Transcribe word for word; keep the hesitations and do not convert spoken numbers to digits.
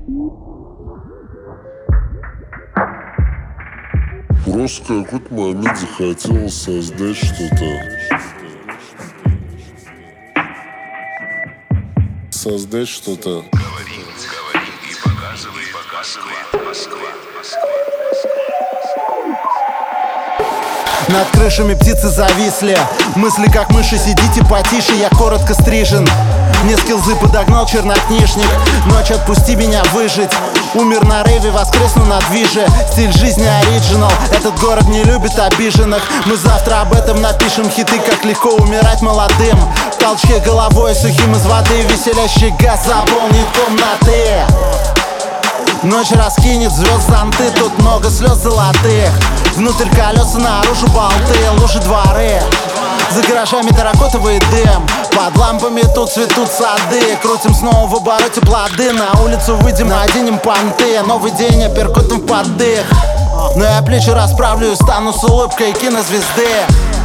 Просто в какой-то момент захотелось создать что-то. Создать что-то. Говори, говори и показывай, показывай. Москва, Москва. Над крышами птицы зависли. Мысли как мыши, сидите потише, я коротко стрижен. Мне скилзы подогнал чернокнижник. Ночь, отпусти меня выжить. Умер на рейве, воскресну на движе. Стиль жизни оригинал, этот город не любит обиженных. Мы завтра об этом напишем хиты, как легко умирать молодым. В толчке головой, сухим из воды, веселящий газ заполнит комнаты. Ночь раскинет звезд зонты, тут много слез золотых. Внутрь колеса, наружу болты, лужи дворы. За гаражами терракотовый дым, под лампами тут цветут сады. Крутим снова в обороте плоды, на улицу выйдем, наденем понты. Новый день, апперкотом в поддых. Но я плечи расправлю и стану с улыбкой кинозвезды.